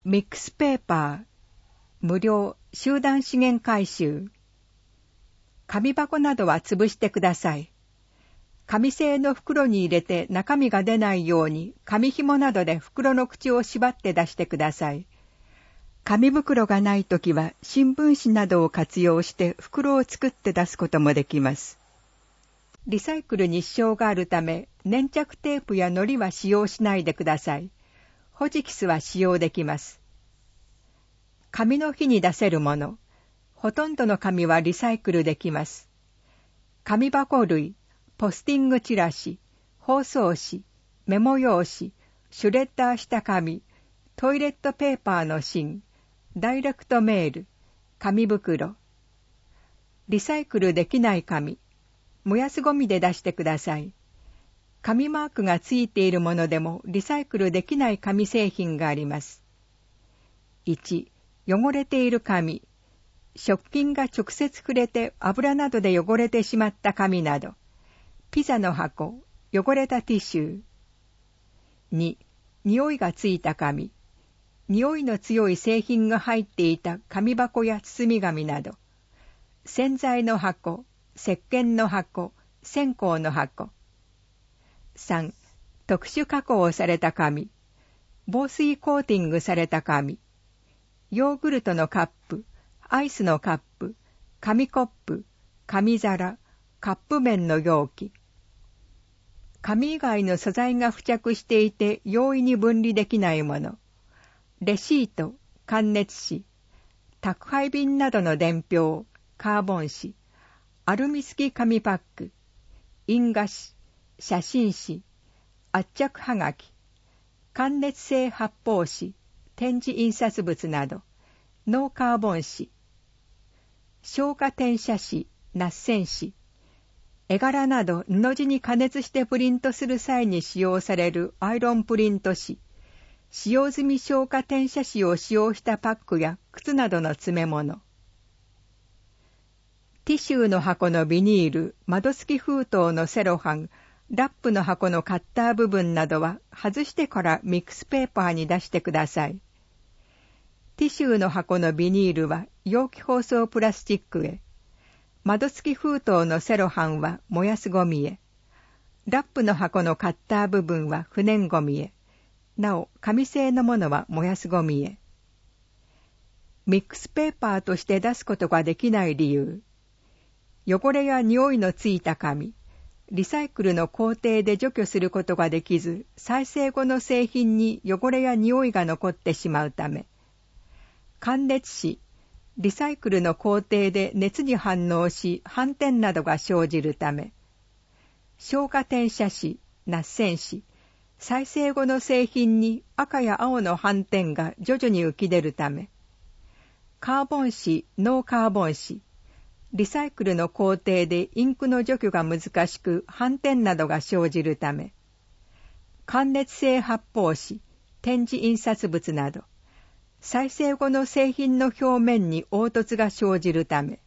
ミックスペーパー、無料集団資源回収。紙箱などは潰してください。紙製の袋に入れて中身が出ないように紙紐などで袋の口を縛って出してください。紙袋がないときは新聞紙などを活用して袋を作って出すこともできます。リサイクルに支障があるため粘着テープや糊は使用しないでください。ホジキスは使用できます。紙の日に出せるもの。ほとんどの紙はリサイクルできます。紙箱類、ポスティングチラシ、包装紙、メモ用紙、シュレッダーした紙、トイレットペーパーの芯、ダイレクトメール、紙袋。リサイクルできない紙。燃やすゴミで出してください。紙マークがついているものでもリサイクルできない紙製品があります。1、汚れている紙。食品が直接触れて油などで汚れてしまった紙など。ピザの箱、汚れたティッシュ。2、匂いがついた紙。匂いの強い製品が入っていた紙箱や包み紙など。洗剤の箱、石鹸の箱、線香の箱。3、特殊加工された紙。防水コーティングされた紙。ヨーグルトのカップ、アイスのカップ、紙コップ、紙皿、カップ麺の容器。紙以外の素材が付着していて容易に分離できないもの。レシート、感熱紙、宅配便などの伝票、カーボン紙、アルミ付き紙パック、印画紙、写真紙、圧着はがき、感熱性発泡紙、展示印刷物など、ノーカーボン紙、消火転写紙、捺染紙、絵柄など布地に加熱してプリントする際に使用されるアイロンプリント紙、使用済み消火転写紙を使用したパックや靴などの詰め物。ティッシュの箱のビニール、窓付き封筒のセロハン、ラップの箱のカッター部分などは外してからミックスペーパーに出してください。ティッシュの箱のビニールは容器包装プラスチックへ。窓付き封筒のセロハンは燃やすゴミへ。ラップの箱のカッター部分は不燃ゴミへ。なお、紙製のものは燃やすゴミへ。ミックスペーパーとして出すことができない理由。汚れや匂いのついた紙。リサイクルの工程で除去することができず、再生後の製品に汚れや匂いが残ってしまうため。感熱紙。リサイクルの工程で熱に反応し、斑点などが生じるため。消火転写紙、捺染紙。再生後の製品に赤や青の斑点が徐々に浮き出るため。カーボン紙、ノーカーボン紙。リサイクルの工程でインクの除去が難しく、斑点などが生じるため。感熱性発泡紙、展示印刷物など。再生後の製品の表面に凹凸が生じるため。